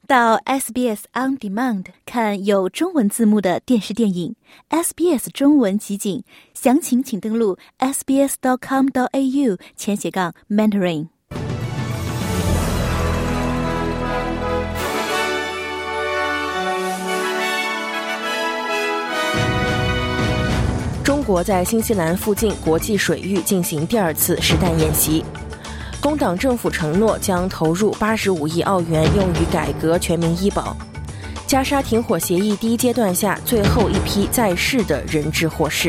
到 SBS On Demand 看有中文字幕的电视电影 SBS 中文集锦，详情请登录 sbs.com.au/Mandarin。 中国在新西兰附近国际水域进行第二次实弹演习。工党政府承诺将投入85亿澳元用于改革全民医保。加沙停火协议第一阶段下最后一批在世的人质获释。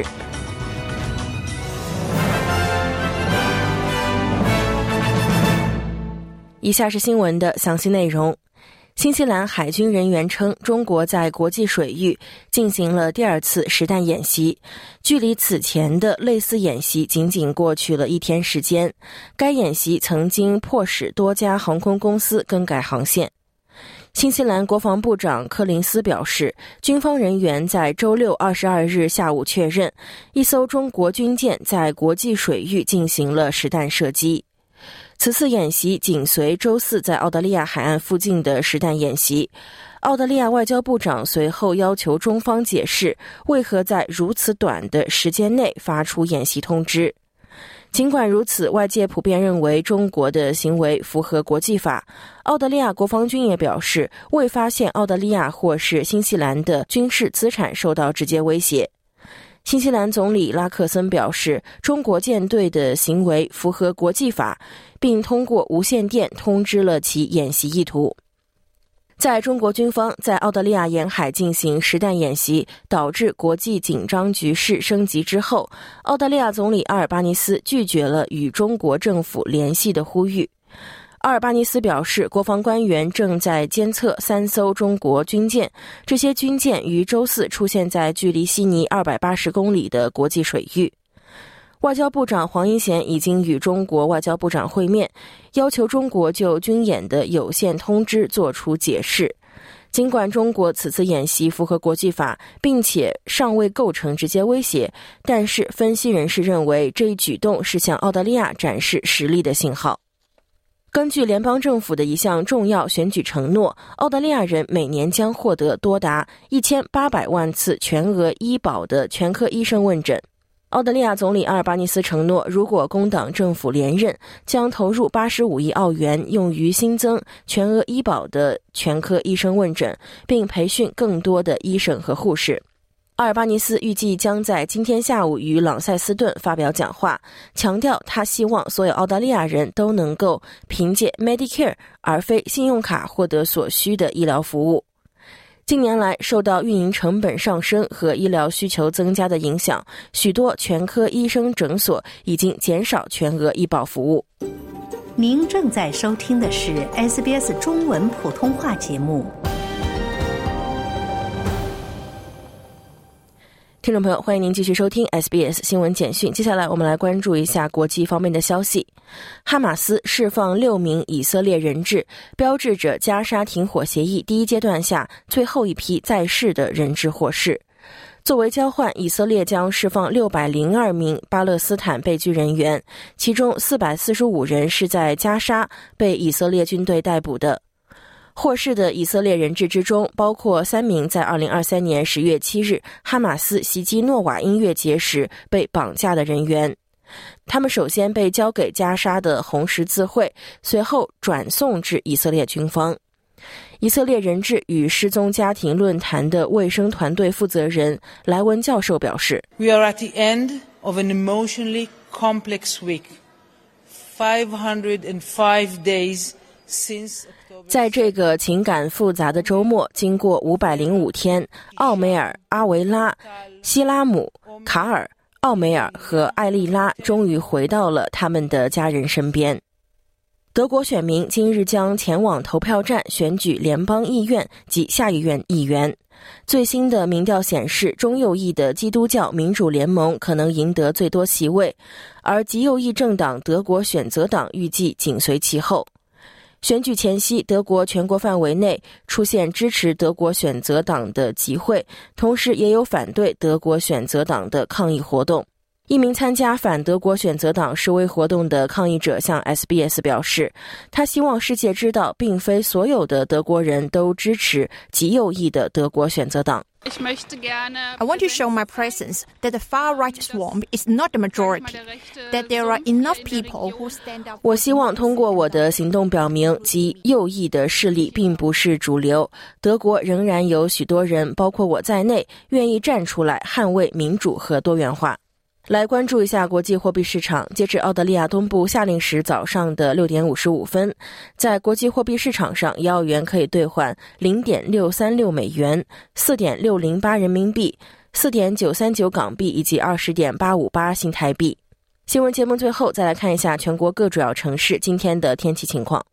以下是新闻的详细内容。新西兰海军人员称，中国在国际水域进行了第二次实弹演习，距离此前的类似演习仅仅过去了1天时间。该演习曾经迫使多家航空公司更改航线。新西兰国防部长柯林斯表示，军方人员在周六22日下午确认，一艘中国军舰在国际水域进行了实弹射击。此次演习紧随周四在澳大利亚海岸附近的实弹演习。澳大利亚外交部长随后要求中方解释为何在如此短的时间内发出演习通知。尽管如此，外界普遍认为中国的行为符合国际法。澳大利亚国防军也表示，未发现澳大利亚或是新西兰的军事资产受到直接威胁。新西兰总理拉克森表示，中国舰队的行为符合国际法，并通过无线电通知了其演习意图。在中国军方在澳大利亚沿海进行实弹演习，导致国际紧张局势升级之后，澳大利亚总理阿尔巴尼斯拒绝了与中国政府联系的呼吁。阿尔巴尼斯表示，国防官员正在监测3艘中国军舰，这些军舰于周四出现在距离悉尼280公里的国际水域。外交部长黄英贤已经与中国外交部长会面，要求中国就军演的有限通知作出解释。尽管中国此次演习符合国际法，并且尚未构成直接威胁，但是分析人士认为这一举动是向澳大利亚展示实力的信号。根据联邦政府的一项重要选举承诺，澳大利亚人每年将获得多达1800万次全额医保的全科医生问诊。澳大利亚总理阿尔巴尼斯承诺，如果工党政府连任，将投入85亿澳元用于新增全额医保的全科医生问诊，并培训更多的医生和护士。阿尔巴尼斯预计将在今天下午于朗塞斯顿发表讲话，强调他希望所有澳大利亚人都能够凭借 Medicare 而非信用卡获得所需的医疗服务。近年来，受到运营成本上升和医疗需求增加的影响，许多全科医生诊所已经减少全额医保服务。 您正在收听的是 SBS 中文普通话节目。 听众朋友，欢迎您继续收听 SBS 新闻简讯。接下来我们来关注一下国际方面的消息。哈马斯释放6名以色列人质，标志着加沙停火协议第一阶段下最后一批在世的人质获释。作为交换，以色列将释放602名巴勒斯坦被拘人员，其中445人是在加沙被以色列军队逮捕的。获释的以色列人质之中，包括3名在2023年10月7日哈马斯袭击诺瓦音乐节时被绑架的人员。他们首先被交给加沙的红十字会，随后转送至以色列军方。以色列人质与失踪家庭论坛的卫生团队负责人莱文教授表示， We are at the end of an emotionally complex week. 505 days 在这个情感复杂的周末，经过505天，奥梅尔、阿维拉、希拉姆、卡尔、奥梅尔和艾丽拉终于回到了他们的家人身边。德国选民今日将前往投票站选举联邦议院及下议院议员。最新的民调显示，中右翼的基督教民主联盟可能赢得最多席位，而极右翼政党德国选择党预计紧随其后。选举前夕，德国全国范围内出现支持德国选择党的集会，同时也有反对德国选择党的抗议活动。 一名参加反德国选择党示威活动的抗议者向 SBS 表示，他希望世界知道并非所有的德国人都支持极右翼的德国选择党。 I want to show my presence that the far-right swamp is not the majority, that there are enough people who stand up. 我希望通过我的行动表明，极右翼的势力并不是主流。德国仍然有许多人，包括我在内，愿意站出来捍卫民主和多元化。来关注一下国际货币市场。截至澳大利亚东部夏令时早上的6点55分，在国际货币市场上，1澳元可以兑换 0.636 美元、4.608 人民币、4.939港币以及 20.858 新台币。新闻节目最后再来看一下全国各主要城市今天的天气情况。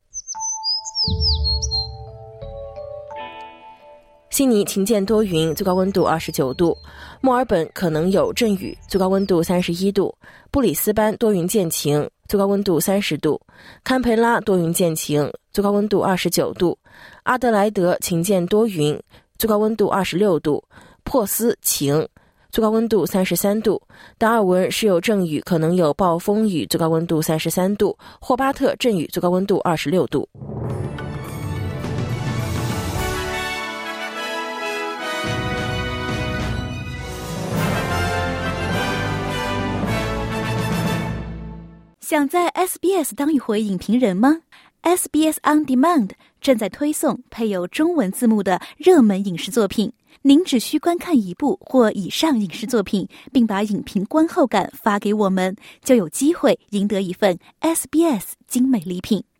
悉尼晴间多云，最高温度29度；墨尔本可能有阵雨，最高温度31度；布里斯班多云见晴，最高温度30度；堪培拉多云见晴，最高温度29度；阿德莱德晴间多云，最高温度26度；珀斯晴，最高温度33度；达尔文时有阵雨，可能有暴风雨，最高温度33度；霍巴特阵雨，最高温度26度。 想在 SBS 当一回影评人吗？ SBS On Demand 正在推送配有中文字幕的热门影视作品，您只需观看一部或以上影视作品，并把影评观后感发给我们，就有机会赢得一份 SBS 精美礼品。